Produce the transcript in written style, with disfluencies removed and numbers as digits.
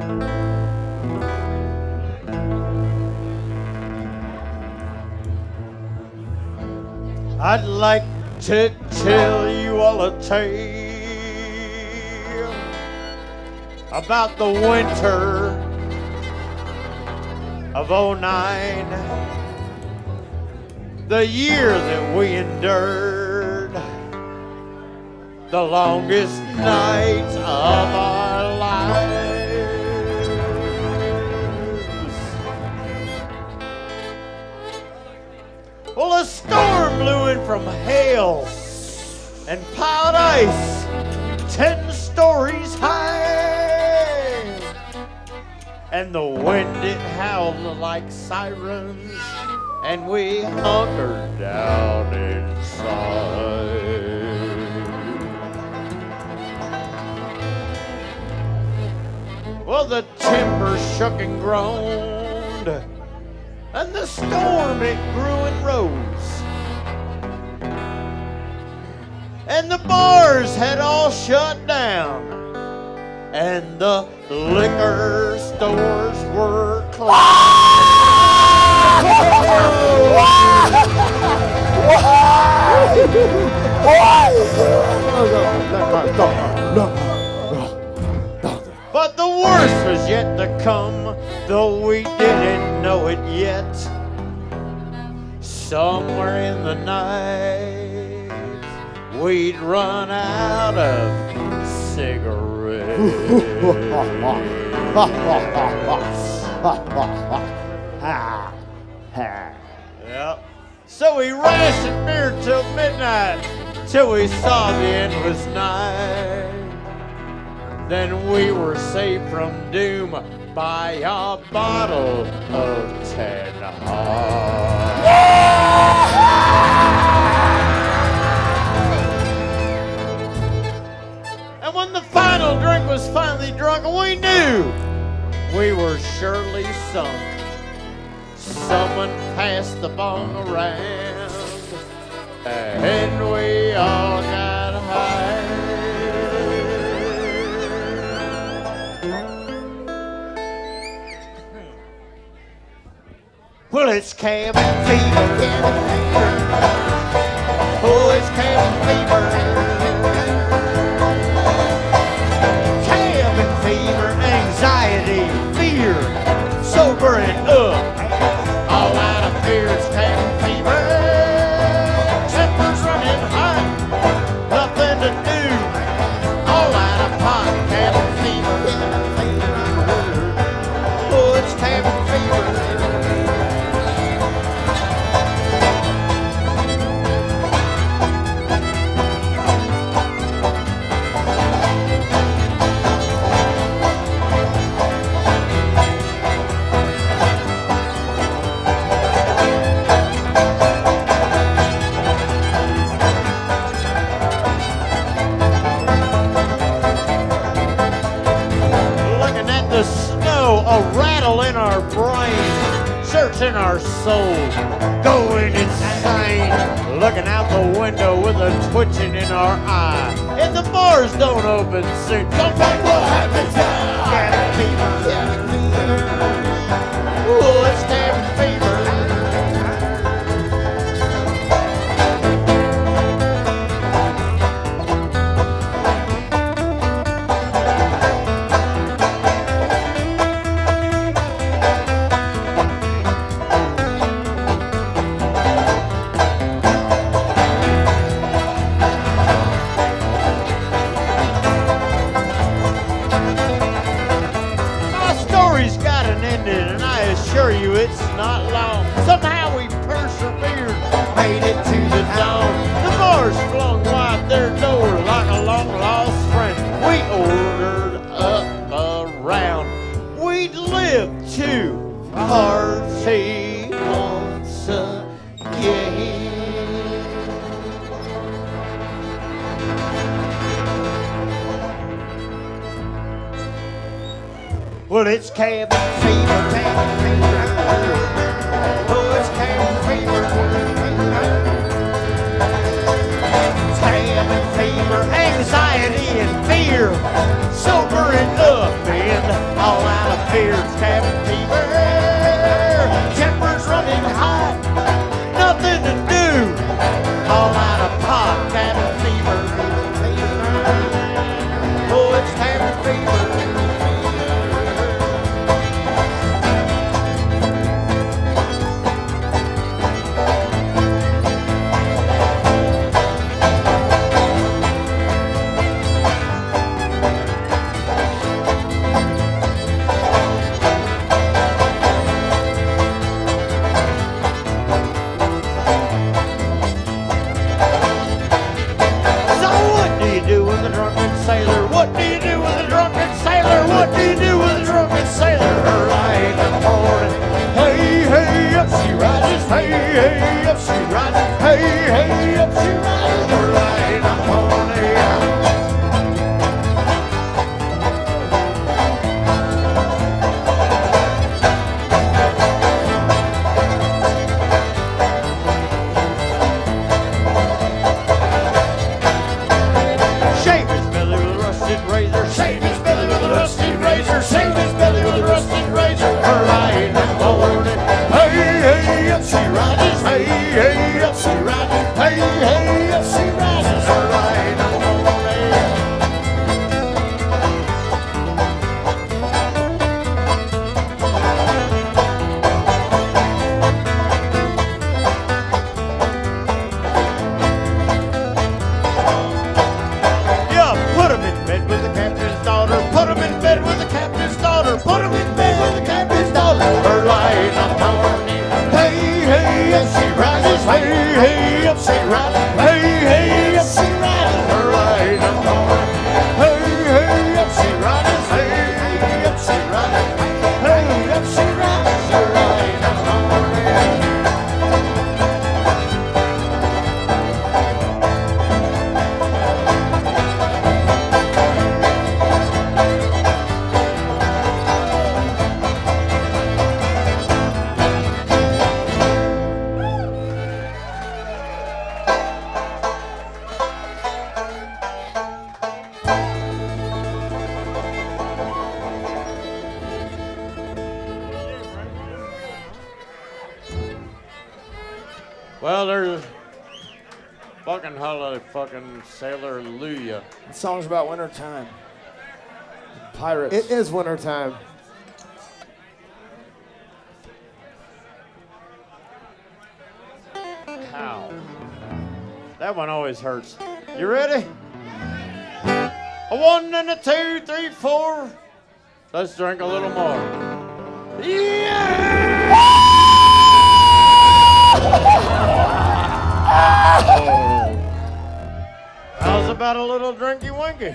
I'd like to tell you all a tale about the winter of '09, the year that we endured the longest nights of our lives. Well, a storm blew in from hell and piled ice 10 stories high, and the wind it howled like sirens, and we hunkered down inside. Well, the timber shook and groaned, and the storm it grew and rose, and the bars had all shut down, and the liquor stores were closed. But the worst was yet to come, though we didn't know it yet. Somewhere in the night, we'd run out of cigarettes. Yep. So we rationed beer till midnight, till we saw the endless night. Then we were saved from doom by a bottle of 10 Hard. And when the final drink was finally drunk, we knew we were surely sunk. Someone passed the bong around, and we all got high. Well, it's cabin fever. Oh, it's cabin fever. Cabin fever, anxiety, fear, sobering up. All out of fear, it's cabin fever. Tempers running hot, nothing to do. All out of pot, cabin fever. Oh, it's cabin fever. A rattle in our brain, searching our soul, going insane. Looking out the window with a twitching in our eye, and the bars don't open soon. Don't think what happens now. Cabin fever, cabin fever. Ooh, it's cabin fever. And I assure you it's not long. Somehow we persevered, made it to the dawn. The bars flung wide their door like a long lost friend. We ordered up a round. We'd live to party once again. Well, it's cabin fever, cabin fever. Oh, it's cabin fever. It's cabin fever, anxiety and fear, sobering up and all out. Here's cabin fever, tempers running hot, nothing to do, all out of pot. Cabin fever, oh, it's cabin fever. Sailor, what do you do with a drunken sailor? What do you do with a drunken sailor? Early in the morning, hey, hey, up she rises. Hey, hey, up she rises. Hey, hey, up she rises. Early in the morning. Shave his belly with a rusted razor. Shave his belly with a rusted razor. Shave his belly with a rusted razor. Early in the morning. Hey, hey, up she rises. Hey, hey, up she rises. Hey, hey, up she rises. Early in the morning. Yeah, put him in bed with the captain's daughter. Put him in bed with the captain's daughter. Put him in bed with the captain's daughter. Early in the morning. Hey, hey, up she rises. Hey, hey, up she rises. Hey, hey, up she rises. Early in the morning. Hey, hey, up she rises. Hey, hey, up she rises. Hey, up she rises. Early in the morning. Well, there's fucking holiday fucking sailor-luya. The song's about winter time. Pirates. It is winter time. Ow. That one always hurts. You ready? A 1 and a 2, 3, 4. Let's drink a little more. Yeah! Oh. How's about a little drinky winky?